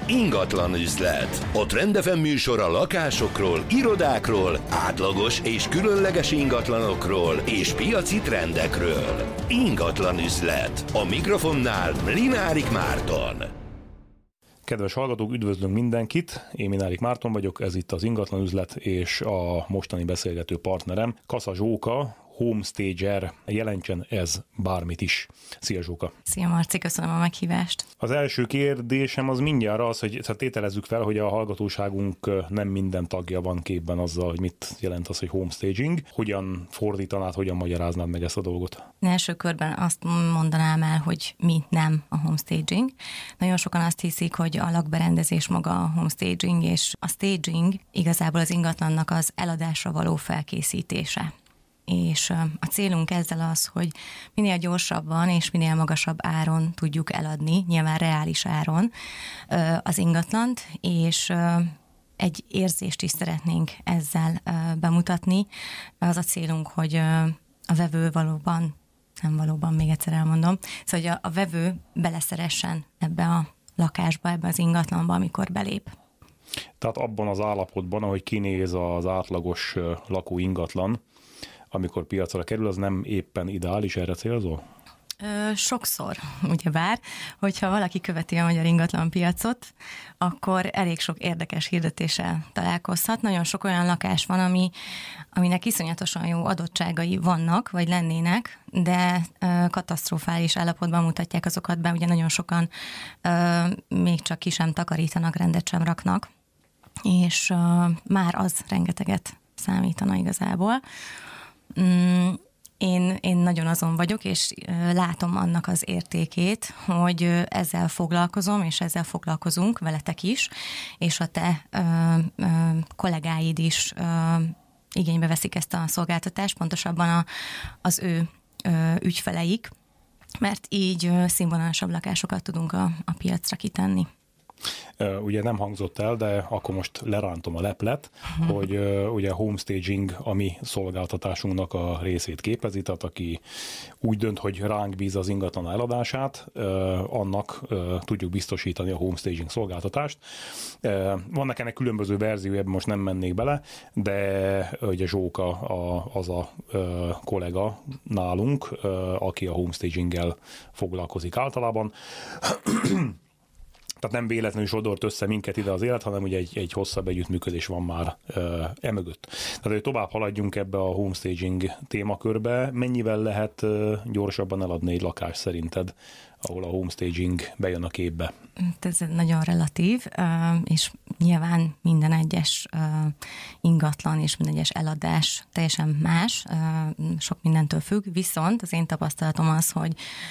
Ingatlan üzlet. A Trend FM műsor a lakásokról, irodákról, átlagos és különleges ingatlanokról és piaci trendekről. Ingatlan üzlet. A mikrofonnál Mlinárik Márton. Kedves hallgatók, üdvözlünk mindenkit! Én Mlinárik Márton vagyok, ez itt az Ingatlan üzlet, és a mostani beszélgető partnerem Kassa Zsóka, homestager, jelentsen ez bármit is. Szia Zsóka! Szia Marci, köszönöm a meghívást! Az első kérdésem az mindjárt az, hogy tételezzük fel, hogy a hallgatóságunk nem minden tagja van képben azzal, hogy mit jelent az, hogy homestaging. Hogyan fordítanád, hogyan magyaráznád meg ezt a dolgot? Első körben azt mondanám el, hogy mi nem a homestaging. Nagyon sokan azt hiszik, hogy a lakberendezés maga a homestaging, és a staging igazából az ingatlannak az eladásra való felkészítése. És a célunk ezzel az, hogy minél gyorsabban és minél magasabb áron tudjuk eladni, nyilván reális áron az ingatlant, és egy érzést is szeretnénk ezzel bemutatni. Az a célunk, hogy a vevő valóban, még egyszer elmondom, szóval hogy a vevő beleszeressen ebbe a lakásba, ebbe az ingatlanba, amikor belép. Tehát abban az állapotban, ahogy kinéz az átlagos lakó ingatlan, amikor piacra kerül, az nem éppen ideális, erre célzol? Sokszor, ugyebár, hogyha valaki követi a magyar ingatlanpiacot, akkor elég sok érdekes hirdetéssel találkozhat. Nagyon sok olyan lakás van, aminek iszonyatosan jó adottságai vannak, vagy lennének, de katasztrofális állapotban mutatják azokat be, ugye nagyon sokan még csak ki sem takarítanak, rendet sem raknak, és már az rengeteget számítana igazából. Én nagyon azon vagyok, és látom annak az értékét, hogy ezzel foglalkozom, és ezzel foglalkozunk veletek is, és a te kollégáid is igénybe veszik ezt a szolgáltatást, pontosabban az ő ügyfeleik, mert így színvonalasabb lakásokat tudunk a piacra kitenni. Ugye nem hangzott el, de akkor most lerántom a leplet, hogy ugye a homestaging a mi szolgáltatásunknak a részét képezi, tehát aki úgy dönt, hogy ránk bíz az ingatlan eladását, annak tudjuk biztosítani a homestaging szolgáltatást. Vannak ennek különböző verziói, ebben most nem mennék bele, de ugye Zsóka az a kollega nálunk, aki a homestaginggel foglalkozik általában. Tehát nem véletlenül sodort össze minket ide az élet, hanem ugye egy hosszabb együttműködés van már emögött. Tehát, hogy tovább haladjunk ebbe a homestaging témakörbe, mennyivel lehet gyorsabban eladni egy lakást szerinted, ahol a homestaging bejön a képbe? Ez nagyon relatív, és nyilván minden egyes ingatlan és minden egyes eladás teljesen más, sok mindentől függ, viszont az én tapasztalatom az, hogy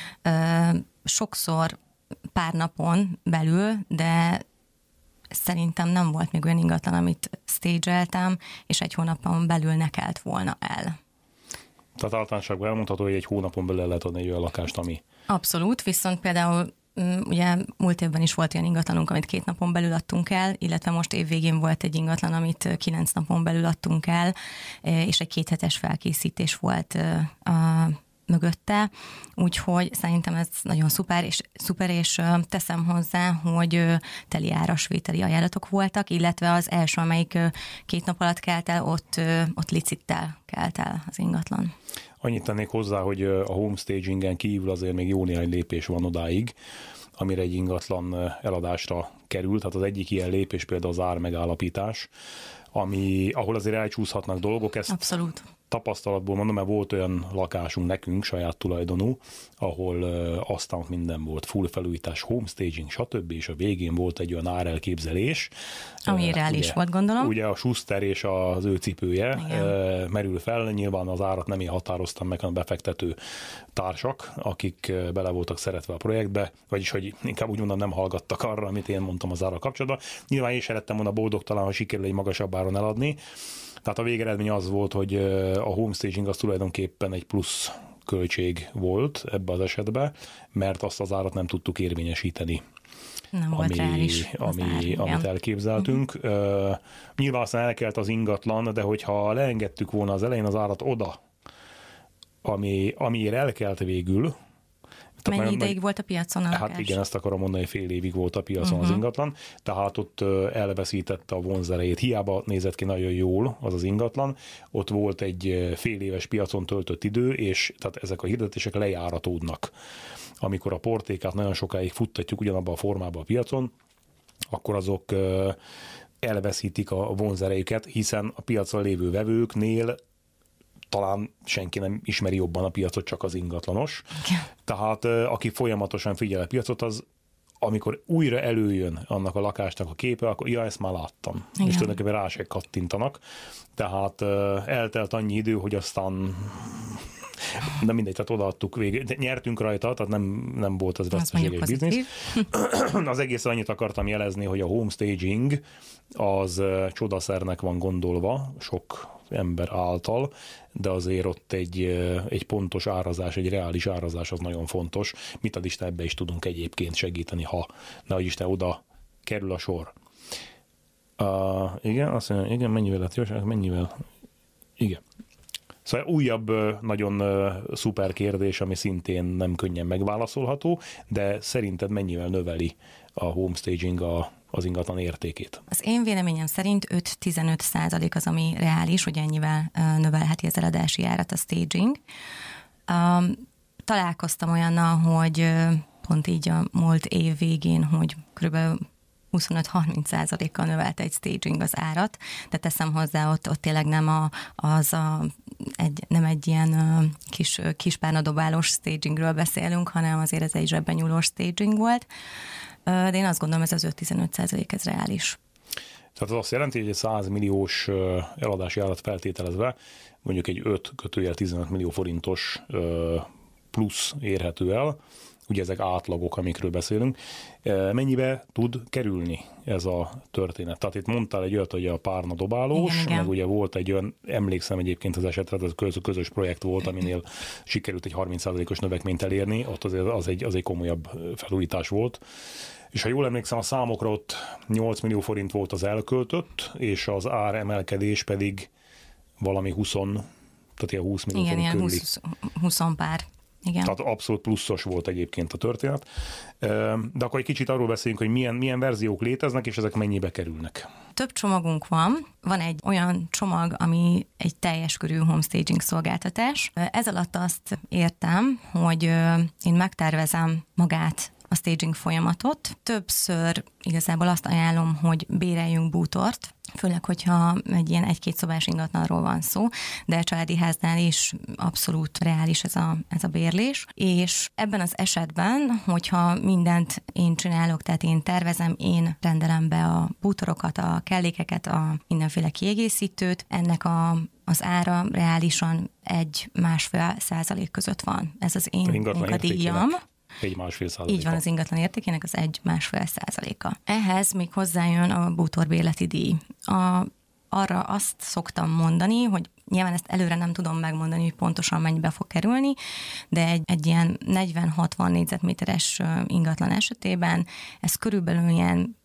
sokszor pár napon belül, de szerintem nem volt még olyan ingatlan, amit stage-eltem, és egy hónapon belül ne kelt volna el. Tehát általánosságban elmondható, hogy egy hónapon belül lehet adni egy olyan lakást, ami... Abszolút, viszont például ugye múlt évben is volt olyan ingatlanunk, amit 2 napon belül adtunk el, illetve most évvégén volt egy ingatlan, amit 9 napon belül adtunk el, és egy 2 hetes felkészítés volt mögötte, úgyhogy szerintem ez nagyon szuper, és teszem hozzá, hogy teli árasvételi ajánlatok voltak, illetve az első, amelyik 2 nap alatt kelt el, ott licittel kelt el az ingatlan. Annyit tennék hozzá, hogy a homestagingen kívül azért még jó néhány lépés van odáig, amire egy ingatlan eladásra került. Tehát az egyik ilyen lépés például az ármegállapítás, ahol azért elcsúszhatnak dolgok. Ezt abszolút. Tapasztalatból mondom, mert volt olyan lakásunk nekünk, saját tulajdonú, ahol aztán minden volt, full felújítás, homestaging, stb. És a végén volt egy olyan árelképzelés. Ami reális volt, gondolom. Ugye a Schuster és az ő cipője merül fel, nyilván az árat nem én határoztam meg, hanem befektető társak, akik bele voltak szeretve a projektbe, vagyis hogy inkább úgy mondom, nem hallgattak arra, amit én mondtam az árral kapcsolatban. Nyilván én sem lettem volna boldogtalan, ha sikerül egy magasabb áron eladni. Tehát a végeredmény az volt, hogy a homestaging az tulajdonképpen egy plusz költség volt ebbe az esetben, mert azt az árat nem tudtuk érvényesíteni. Nem volt reális amit elképzeltünk. Nyilván aztán elkelt az ingatlan, de hogyha leengedtük volna az elején az árat oda, amiért elkelt végül, Mennyi ideig volt a piacon a lakás? Hát igen, ezt akarom mondani, hogy fél évig volt a piacon az ingatlan, tehát ott elveszítette a vonzerejét. Hiába nézett ki nagyon jól az ingatlan, ott volt egy fél éves piacon töltött idő, és tehát ezek a hirdetések lejáratódnak. Amikor a portékát nagyon sokáig futtatjuk ugyanabban a formában a piacon, akkor azok elveszítik a vonzerejüket, hiszen a piacon lévő vevőknél talán senki nem ismeri jobban a piacot, csak az ingatlanos. Tehát aki folyamatosan figyel a piacot, az amikor újra előjön annak a lakásnak a képe, akkor ja, ezt már láttam. Igen. És tulajdonképpen rá se kattintanak. Tehát eltelt annyi idő, hogy aztán de mindegy, tehát odaadtuk végig. Nyertünk rajta, tehát nem volt az veszteséges biznisz. Az egész annyit akartam jelezni, hogy a homestaging az csodaszernek van gondolva, sok ember által, de azért ott egy pontos árazás, egy reális árazás az nagyon fontos. Mit ad Isten, ebbe is tudunk egyébként segíteni, ha nehogy Isten oda kerül a sor. Igen, azt mondja, igen, mennyivel lett jó, mennyivel? Igen. Szóval újabb nagyon szuper kérdés, ami szintén nem könnyen megválaszolható, de szerinted mennyivel növeli a homestaging az ingatlan értékét? Az én véleményem szerint 5-15% az, ami reális, hogy ennyivel növelheti az eladási árat a staging. Találkoztam olyannal, hogy pont így a múlt év végén, hogy körülbelül 25-30%-kal növelte egy staging az árat, de teszem hozzá, ott tényleg nem nem egy ilyen kis párnadobálós stagingről beszélünk, hanem azért ez egy zsebben nyúlós staging volt. De én azt gondolom, ez az 5-15% ez reális. Tehát az azt jelenti, hogy egy 100 milliós eladási árat feltételezve, mondjuk egy 5-15 millió forintos plusz érhető el, ugye ezek átlagok, amikről beszélünk. Mennyibe tud kerülni ez a történet? Tehát itt mondtál egy olyat, hogy a párnadobálós, igen. Meg ugye volt egy olyan, emlékszem egyébként az esetre, ez közös projekt volt, aminél sikerült egy 30%-os növekményt elérni, ott az egy komolyabb felújítás volt. És ha jól emlékszem, a számokra ott 8 millió forint volt az elköltött, és az áremelkedés pedig valami 20, tehát ilyen 20 millió forint körüli. 20 pár. Igen. Tehát abszolút pluszos volt egyébként a történet. De akkor egy kicsit arról beszéljünk, hogy milyen verziók léteznek, és ezek mennyibe kerülnek. Több csomagunk van. Van egy olyan csomag, ami egy teljes körű homestaging szolgáltatás. Ez alatt azt értem, hogy én megtervezem magát a staging folyamatot. Többször igazából azt ajánlom, hogy béreljünk bútort, főleg, hogyha egy ilyen 1-2 szobás ingatlanról van szó, de a családi háznál is abszolút reális ez a bérlés. És ebben az esetben, hogyha mindent én csinálok, tehát én tervezem, én rendelem be a bútorokat, a kellékeket, a mindenféle kiegészítőt, ennek az ára reálisan 1-1,5% között van. Ez az én munkadíjam. 1,5%. Így van, az ingatlan értékének az 1-1,5%. Ehhez még hozzájön a bútorbérleti díj. Arra azt szoktam mondani, hogy nyilván ezt előre nem tudom megmondani, hogy pontosan mennyibe fog kerülni, de egy ilyen 40-60 négyzetméteres ingatlan esetében ez körülbelül ilyen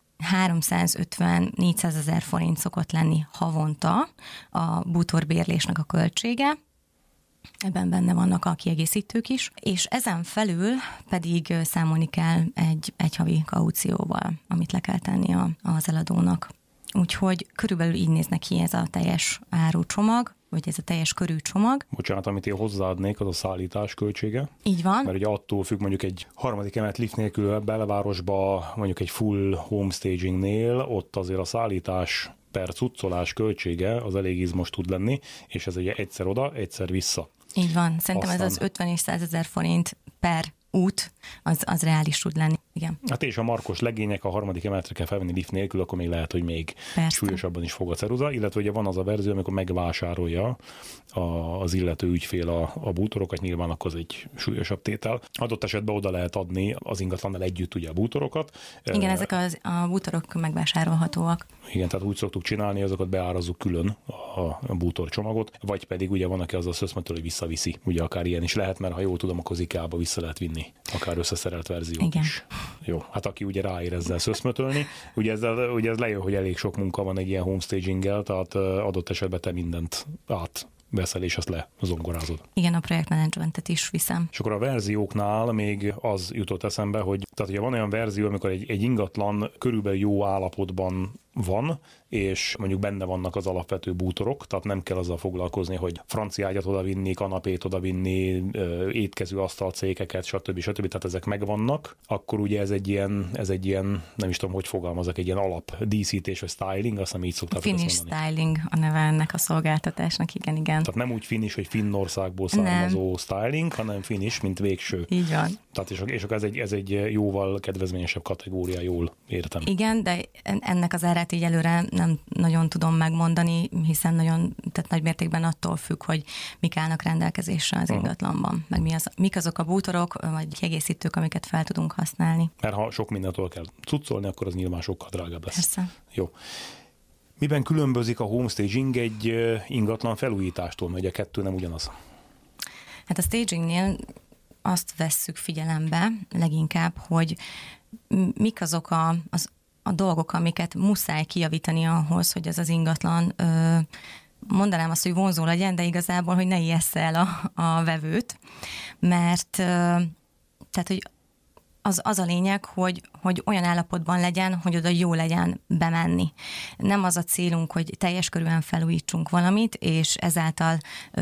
350-400 ezer forint szokott lenni havonta a bútorbérlésnek a költsége. Ebben benne vannak a kiegészítők is, és ezen felül pedig számolni kell egy havi kaucióval, amit le kell tenni az eladónak. Úgyhogy körülbelül így néznek ki ez a teljes árucsomag, vagy ez a teljes körű csomag. Bocsánat, amit én hozzáadnék, az a szállítás költsége. Így van. Mert ugye attól függ, mondjuk egy harmadik emelet lift nélkül belvárosba, mondjuk egy full homestagingnél, ott azért a szállítás per cuccolás költsége az elég izmos tud lenni, és ez ugye egyszer oda, egyszer vissza. Így van. Szerintem aztán ez az 50 és 100 ezer forint per út, az reális tud lenni. Igen. Hát és a markos legények a harmadik emeletre kell felvenni lift nélkül, akkor még lehet, hogy még súlyosabban is fog a ceruza, illetve ugye van az a verzió, amikor megvásárolja az illető ügyfél a bútorokat, nyilván akkor az egy súlyosabb tétel. Adott esetben oda lehet adni az ingatlannal együtt ugye a bútorokat. Igen, ezek a bútorok megvásárolhatóak. Igen, tehát úgy szoktuk csinálni, azokat beárazzuk külön a bútorcsomagot, vagy pedig ugye van, aki azzal szöszmetől, hogy visszaviszi. Ugye akár ilyen is lehet, mert ha jól tudom, akkor az IKEA-ba vissza lehet vinni, akár összeszerelt verziót is. Jó, hát aki ugye ráér ezzel szöszmötölni, ugye ez lejön, hogy elég sok munka van egy ilyen homestaginggel, tehát adott esetben te mindent veszel, és azt lezongorázod. Igen, a projektmenedzsmentet is viszem. És akkor a verzióknál még az jutott eszembe, hogy tehát ugye van olyan verzió, amikor egy ingatlan körülbelül jó állapotban van, és mondjuk benne vannak az alapvető bútorok, tehát nem kell azzal foglalkozni, hogy francia ágyat odavinni, kanapét odavinni, étkező asztalcékeket, stb. Tehát ezek megvannak, akkor ugye ez egy ilyen, nem is tudom, hogy fogalmazok, egy ilyen alap díszítés, vagy styling, azt nem így szokták mondani. Finish styling a neve ennek a szolgáltatásnak, igen. Tehát nem úgy finish, hogy Finnországból származó styling, hanem finish, mint végső. Így van. Tehát és akkor ez egy jóval kedvezményesebb kategória, jól értem. Igen, de ennek az árát így előre nem nagyon tudom megmondani, hiszen tehát nagy mértékben attól függ, hogy mik állnak rendelkezésre az ingatlanban, meg mik azok a bútorok, vagy kiegészítők, amiket fel tudunk használni. Mert ha sok mindentől kell cuccolni, akkor az nyilván sokkal drágább lesz. Persze. Jó. Miben különbözik a homestaging egy ingatlan felújítástól, mert ugye a kettő nem ugyanaz? Hát a stagingnél azt vesszük figyelembe leginkább, hogy mik azok a dolgok, amiket muszáj kijavítani ahhoz, hogy ez az ingatlan, mondanám azt, hogy vonzó legyen, de igazából, hogy ne ijessze el a vevőt, mert tehát, hogy az a lényeg, hogy olyan állapotban legyen, hogy oda jó legyen bemenni. Nem az a célunk, hogy teljes körűen felújítsunk valamit, és ezáltal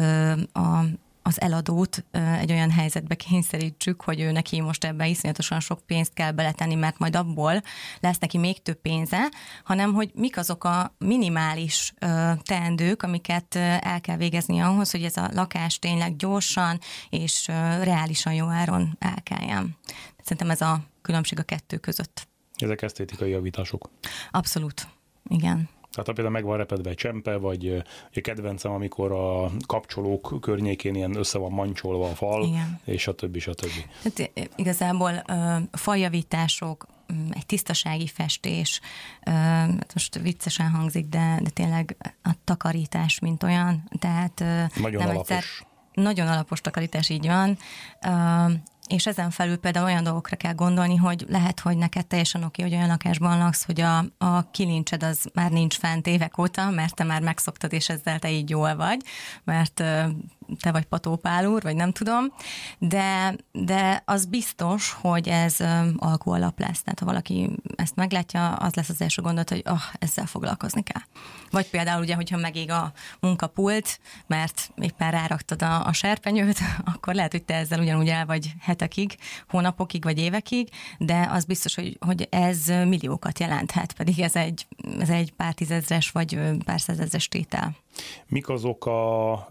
az eladót egy olyan helyzetbe kényszerítsük, hogy ő neki most ebbe iszonyatosan sok pénzt kell beletenni, mert majd abból lesz neki még több pénze, hanem hogy mik azok a minimális teendők, amiket el kell végezni ahhoz, hogy ez a lakás tényleg gyorsan és reálisan jó áron elkeljen. Szerintem ez a különbség a kettő között. Ezek esztétikai javítások. Abszolút, igen. Tehát ha például meg van repedve egy csempe, vagy a kedvencem, amikor a kapcsolók környékén ilyen össze van mancsolva a fal, igen. És a többi. Tehát igazából faljavítások, egy tisztasági festés, most viccesen hangzik, de tényleg a takarítás, mint olyan, tehát nagyon alapos. Nagyon alapos takarítás, így van. És ezen felül például olyan dolgokra kell gondolni, hogy lehet, hogy neked teljesen oké, hogy olyan lakásban laksz, hogy a kilincsed az már nincs fent évek óta, mert te már megszoktad, és ezzel te így jól vagy, mert te vagy Patópál úr, vagy nem tudom, de az biztos, hogy ez alkualap lesz. Tehát ha valaki ezt meglátja, az lesz az első gondolat, hogy ezzel foglalkozni kell. Vagy például ugye, hogyha megég a munkapult, mert éppen ráraktad a serpenyőt, akkor lehet, hogy te ezzel ugyanúgy el vagy hetekig, hónapokig vagy évekig, de az biztos, hogy ez milliókat jelenthet, pedig ez egy pár tízezres vagy pár százezres tétel. Mik azok a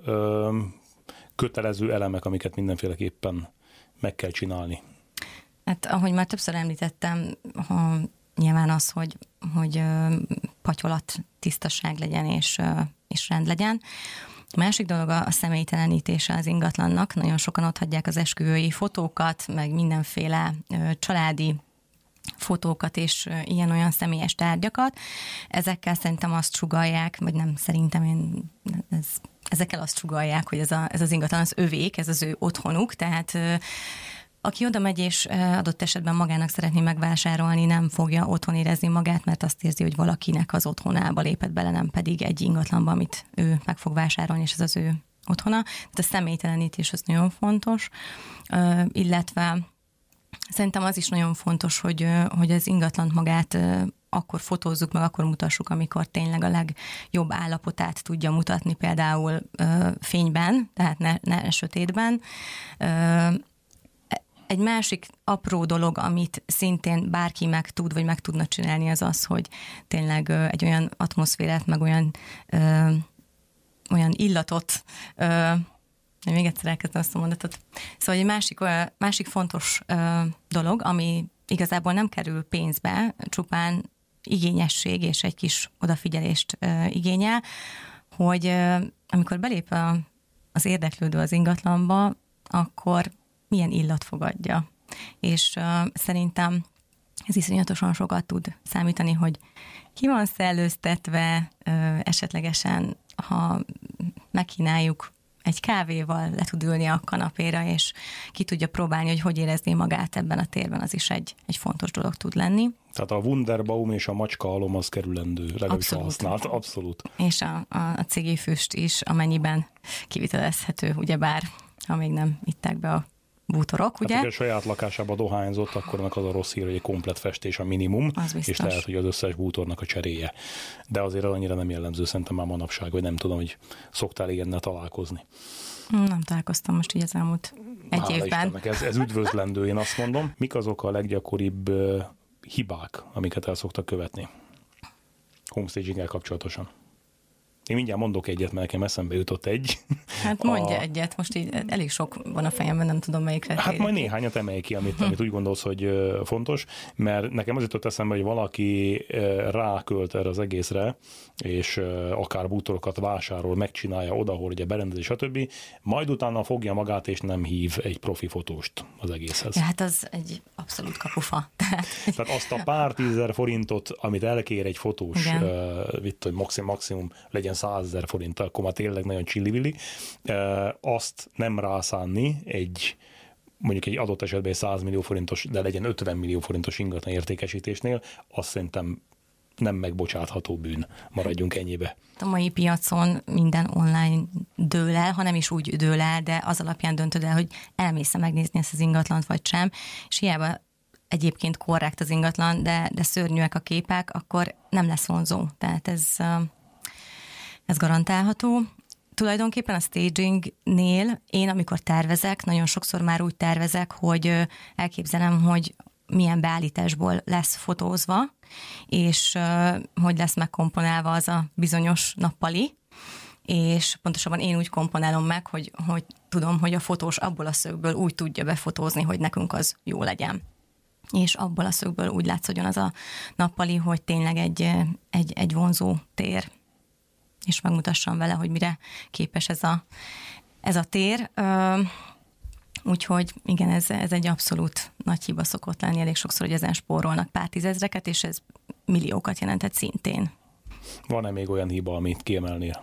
kötelező elemek, amiket mindenféleképpen meg kell csinálni? Hát ahogy már többször említettem, nyilván az, hogy patyolat, tisztaság legyen és rend legyen. A másik dolog a személytelenítése az ingatlannak. Nagyon sokan otthagyják az esküvői fotókat, meg mindenféle családi fotókat és ilyen-olyan személyes tárgyakat. Ezekkel szerintem azt sugallják, vagy nem szerintem, ezekkel azt sugallják, hogy ez az ingatlan az övék, ez az ő otthonuk, tehát aki oda megy és adott esetben magának szeretné megvásárolni, nem fogja otthon érezni magát, mert azt érzi, hogy valakinek az otthonába lépett bele, nem pedig egy ingatlanba, amit ő meg fog vásárolni, és ez az ő otthona. Tehát a személytelenítés az nagyon fontos, illetve szerintem az is nagyon fontos, hogy az ingatlant magát akkor fotózzuk meg, akkor mutassuk, amikor tényleg a legjobb állapotát tudja mutatni, például fényben, tehát ne sötétben. Egy másik apró dolog, amit szintén bárki meg tud, vagy meg tudna csinálni, az az, hogy tényleg egy olyan atmoszférát, meg olyan illatot, még egyszer elkezdem azt a mondatot. Szóval egy másik fontos dolog, ami igazából nem kerül pénzbe, csupán igényesség és egy kis odafigyelést igényel, hogy amikor belép az érdeklődő az ingatlanba, akkor milyen illat fogadja. És szerintem ez iszonyatosan sokat tud számítani, hogy ki van szellőztetve, esetlegesen, ha megkínáljuk egy kávéval, le tud ülni a kanapéra, és ki tudja próbálni, hogy érezné magát ebben a térben, az is egy fontos dolog tud lenni. Tehát a Wunderbaum és a macskahalom az kerülendő, legalábbis használt, abszolút. És a cigéfüst is, amennyiben kivitelezhető, ugyebár, ha még nem itták be a bútorok, ugye? Hát, a saját lakásába dohányzott, akkor az a rossz hír, hogy egy komplet festés a minimum, és lehet, hogy az összes bútornak a cseréje. De azért annyira nem jellemző szerintem már manapság, hogy nem tudom, hogy szoktál ilyennel találkozni. Nem találkoztam most így az elmúlt egy évben. Ez üdvözlendő, én azt mondom. Mik azok a leggyakoribb hibák, amiket el szoktak követni homestaginggel kapcsolatosan? Én mindjárt mondok egyet, mert nekem eszembe jutott egy. Hát mondja egyet, most így elég sok van a fejemben, nem tudom melyikre. Hát majd néhányat emelj ki, amit úgy gondolsz, hogy fontos, mert nekem az jutott eszembe, hogy valaki rákölt erre az egészre, és akár bútorokat vásárol, megcsinálja odahol, ugye berendezi, stb. Majd utána fogja magát, és nem hív egy profi fotóst az egészhez. Ja, hát az egy abszolút kapufa. Tehát azt a pár 10 000 forintot, amit elkér egy fotós, hogy maximum legyen 100 000 forint, akkor már tényleg nagyon csillivilli, azt nem rászánni mondjuk egy adott esetben 100 millió forintos, de legyen 50 millió forintos ingatlan értékesítésnél, azt szerintem nem megbocsátható bűn. Maradjunk ennyibe. A mai piacon minden online dől el, ha nem is úgy dől el, de az alapján döntöd el, hogy elmész megnézni ezt az ingatlant, vagy sem, és hiába egyébként korrekt az ingatlan, de szörnyűek a képek, akkor nem lesz vonzó. Tehát ez garantálható. Tulajdonképpen a stagingnél én, amikor tervezek, nagyon sokszor már úgy tervezek, hogy elképzelem, hogy milyen beállításból lesz fotózva, és hogy lesz megkomponálva az a bizonyos nappali, és pontosabban én úgy komponálom meg, hogy tudom, hogy a fotós abból a szögből úgy tudja befotózni, hogy nekünk az jó legyen. És abból a szögből úgy látszódjon az a nappali, hogy tényleg egy vonzó tér, és megmutassam vele, hogy mire képes ez a tér. Úgyhogy igen, ez egy abszolút nagy hiba szokott lenni, elég sokszor, hogy ezen spórolnak pár tízezreket, és ez milliókat jelentett szintén. Van-e még olyan hiba, amit kiemelnél?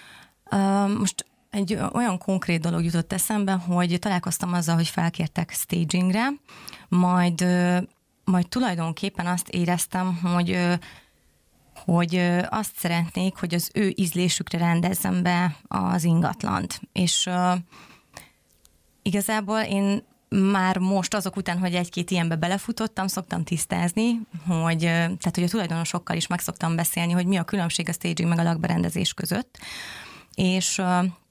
Most egy olyan konkrét dolog jutott eszembe, hogy találkoztam azzal, hogy felkértek stagingre, majd tulajdonképpen azt éreztem, hogy azt szeretnék, hogy az ő ízlésükre rendezzem be az ingatlant. És igazából én már most azok után, hogy egy-két ilyenbe belefutottam, szoktam tisztázni, hogy a tulajdonosokkal is meg szoktam beszélni, hogy mi a különbség a staging meg a lakberendezés között. És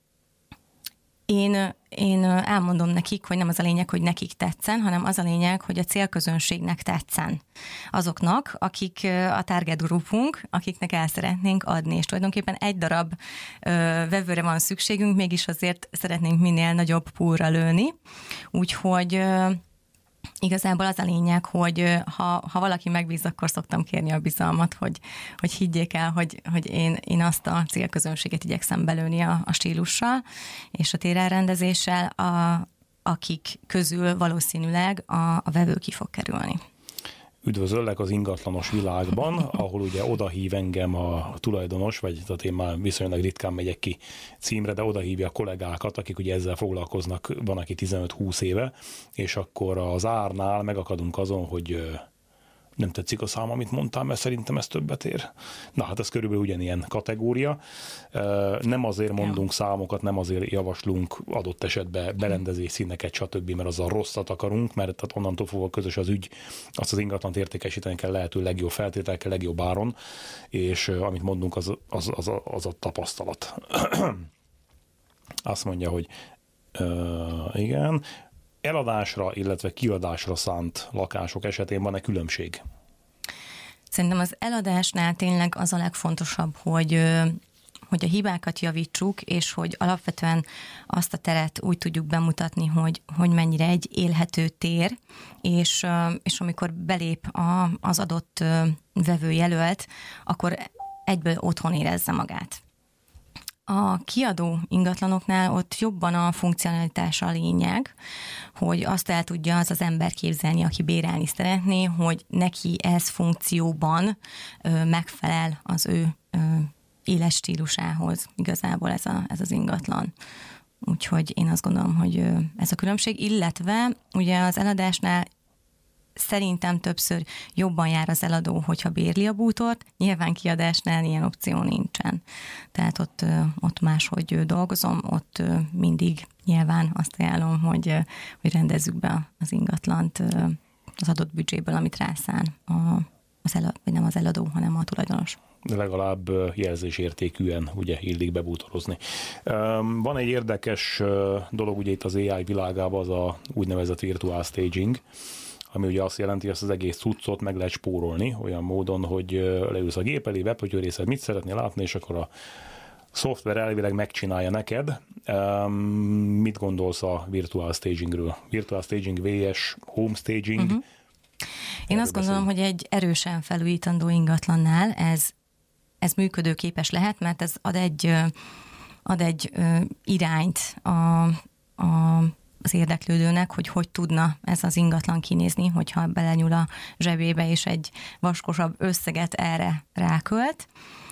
én elmondom nekik, hogy nem az a lényeg, hogy nekik tetszen, hanem az a lényeg, hogy a célközönségnek tetszen. Azoknak, akik a target groupunk, akiknek el szeretnénk adni, és tulajdonképpen egy darab vevőre van szükségünk, mégis azért szeretnénk minél nagyobb poolra lőni. Úgyhogy igazából az a lényeg, hogy ha valaki megbíz, akkor szoktam kérni a bizalmat, hogy higgyék el, hogy én azt a célközönséget igyekszem belőni a stílussal és a térelrendezéssel, akik közül valószínűleg a vevő ki fog kerülni. Üdvözöllek az ingatlanos világban, ahol ugye oda hív engem a tulajdonos, vagy tehát én már viszonylag ritkán megyek ki címre, de oda hívja a kollégákat, akik ugye ezzel foglalkoznak, van aki 15-20 éve, és akkor az árnál megakadunk azon, hogy nem tetszik a szám, amit mondtál, mert szerintem ez többet ér. Na hát ez körülbelül ugyanilyen kategória. Nem azért mondunk számokat, nem azért javaslunk adott esetben berendezés színeket, stb., mert azzal rosszat akarunk, mert tehát onnantól fogva közös az ügy, azt az ingatlant értékesíteni kell lehető legjobb feltételekkel, legjobb áron, és amit mondunk, az a tapasztalat. Azt mondja, hogy igen, eladásra, illetve kiadásra szánt lakások esetén van-e különbség? Szerintem az eladásnál tényleg az a legfontosabb, hogy a hibákat javítsuk, és hogy alapvetően azt a teret úgy tudjuk bemutatni, hogy mennyire egy élhető tér, és amikor belép az adott vevőjelölt, akkor egyből otthon érezze magát. A kiadó ingatlanoknál ott jobban a funkcionalitás a lényeg, hogy azt el tudja az ember képzelni, aki bérelni szeretné, hogy neki ez funkcióban megfelel az ő éles stílusához igazából ez az ingatlan. Úgyhogy én azt gondolom, hogy ez a különbség, illetve ugye az eladásnál szerintem többször jobban jár az eladó, hogyha bérli a bútort, nyilván kiadásnál ilyen opció nincsen. Tehát ott máshogy dolgozom, ott mindig nyilván azt ajánlom, hogy rendezzük be az ingatlant az adott büdzséből, amit rászán vagy nem az eladó, hanem a tulajdonos. Legalább jelzésértékűen ugye illik bebútorozni. Van egy érdekes dolog ugye itt az AI világában, az a úgynevezett virtual staging, ami ugye azt jelenti, hogy ezt az egész cuccot meg lehet spórolni olyan módon, hogy leülsz a gép elé, webhötyörészed, mit szeretnél látni, és akkor a szoftver elvileg megcsinálja neked. Mit gondolsz a virtual stagingről? Virtual staging vs. home staging? Én azt gondolom, hogy egy erősen felújítandó ingatlannál ez működőképes lehet, mert ez ad egy irányt az érdeklődőnek, hogy tudna ez az ingatlan kinézni, hogyha belenyúl a zsebébe, és egy vaskosabb összeget erre rákölt.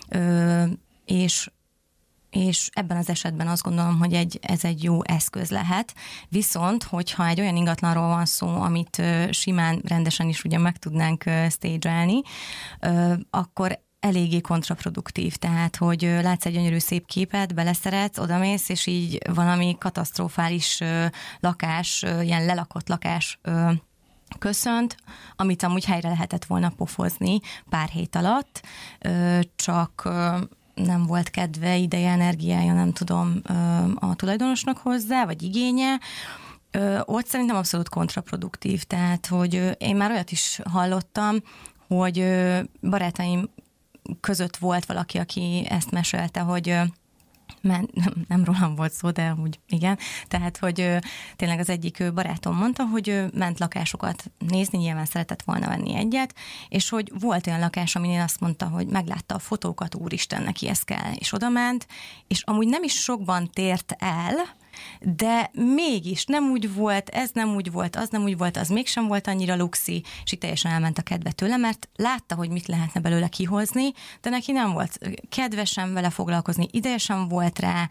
És ebben az esetben azt gondolom, hogy ez egy jó eszköz lehet. Viszont, hogyha egy olyan ingatlanról van szó, amit simán, rendesen is ugye meg tudnánk stage-elni, akkor eléggé kontraproduktív. Tehát, hogy látsz egy gyönyörű szép képet, beleszeretsz, odamész, és így valami katasztrofális lakás, ilyen lelakott lakás köszönt, amit amúgy helyre lehetett volna pofozni pár hét alatt, csak nem volt kedve, ideje, energiája, nem tudom, a tulajdonosnak hozzá, vagy igénye, ott szerintem abszolút kontraproduktív. Tehát, hogy én már olyat is hallottam, hogy barátaim között volt valaki, aki ezt mesélte, hogy nem rólam volt szó, de úgy igen. Tehát, hogy tényleg az egyik barátom mondta, hogy ment lakásokat nézni, nyilván szeretett volna venni egyet, és hogy volt olyan lakás, amin azt mondta, hogy meglátta a fotókat, úristen, neki ez kell, és odament, és amúgy nem is sokban tért el, de mégis nem úgy volt, ez nem úgy volt, az nem úgy volt, az mégsem volt annyira luxi, és itt teljesen elment a kedve tőle, mert látta, hogy mit lehetne belőle kihozni, de neki nem volt kedve sem vele foglalkozni, ideje sem volt rá,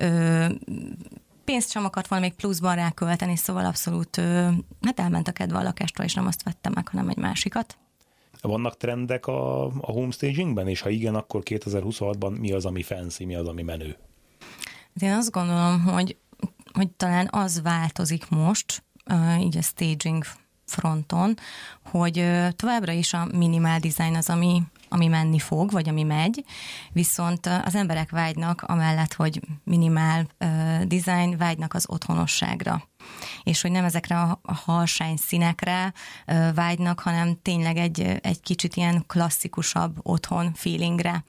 pénzt sem akart volna még pluszban rákölteni, szóval abszolút elment a kedve a lakástól, és nem azt vettem meg, hanem egy másikat. Vannak trendek a homestagingben, és ha igen, akkor 2026-ban mi az, ami fancy, mi az, ami menő? Én azt gondolom, hogy talán az változik most, így a staging fronton, hogy továbbra is a minimál design az, ami menni fog, vagy ami megy, viszont az emberek vágynak, amellett, hogy minimál design, vágynak az otthonosságra. És hogy nem ezekre a harsány színekre vágynak, hanem tényleg egy kicsit ilyen klasszikusabb otthon feelingre.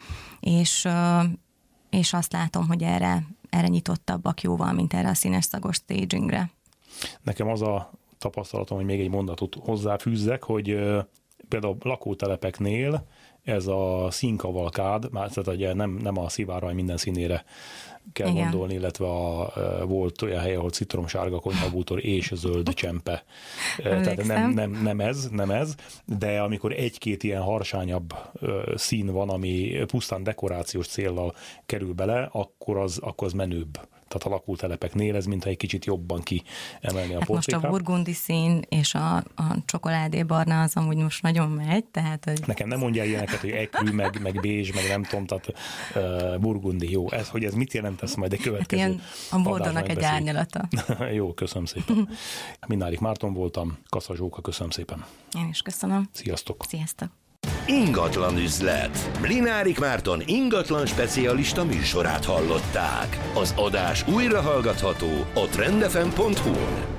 És azt látom, hogy erre nyitottabbak jóval, mint erre a színes szagos stagingre. Nekem az a tapasztalatom, hogy még egy mondatot hozzáfűzzek, hogy például lakótelepeknél ez a színkavalkád, tehát ugye nem a szivárvány minden színére kell igen. gondolni, illetve volt olyan hely, ahol citromsárga konyhabútor és zöld csempe. Tehát nem ez, de amikor egy-két ilyen harsányabb szín van, ami pusztán dekorációs céllal kerül bele, akkor az menőbb. Tehát a lakótelepeknél ez mintha egy kicsit jobban kiemelni a portékát. Most a burgundi szín és a csokoládébarna az amúgy most nagyon megy, tehát... Hogy... Nekem nem mondjál ilyeneket, hogy ekrű, meg bézs, meg nem tudom, tehát burgundi, jó. Hogy ez mit jelent, ezt majd egy következő ilyen a bordónak egy árnyalata. Jó, köszönöm szépen. Minnárik Márton voltam, Kassa Zsóka, köszönöm szépen. Én is köszönöm. Sziasztok. Sziasztok. Ingatlan üzlet. Mlinárik Márton ingatlan specialista műsorát hallották. Az adás újra hallgatható a trendfm.hu-n.